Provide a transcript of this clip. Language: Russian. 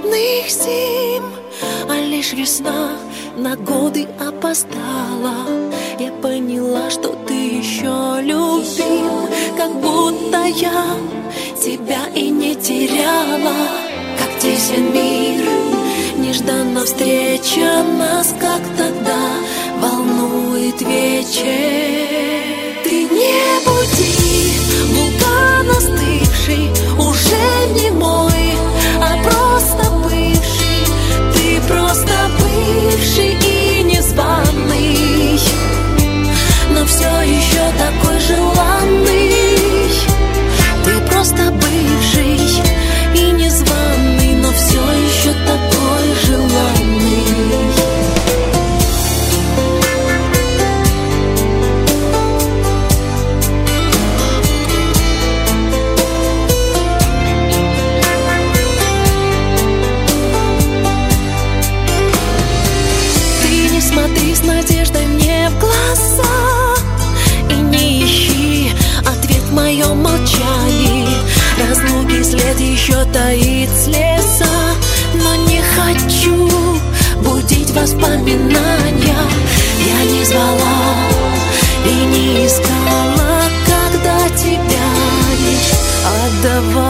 холодных зим, а лишь весна на годы опоздала. Я поняла, что ты еще любим, как будто я тебя и не теряла. Как тесен мир, нежданно встреча нас, как тогда волнует вечер. Ты не буди вулкан остывший, уже не мой, а просто бывший. Ты просто бывший и незваный, но все еще такой желанный. Ты просто бывший и незваный, но все еще такой желанный. Смотри с надеждой мне в глаза и не ищи ответ в моем молчании. Разлуки след еще таит с леса, но не хочу будить воспоминания. Я не звала и не искала, когда тебя лишь отдавала.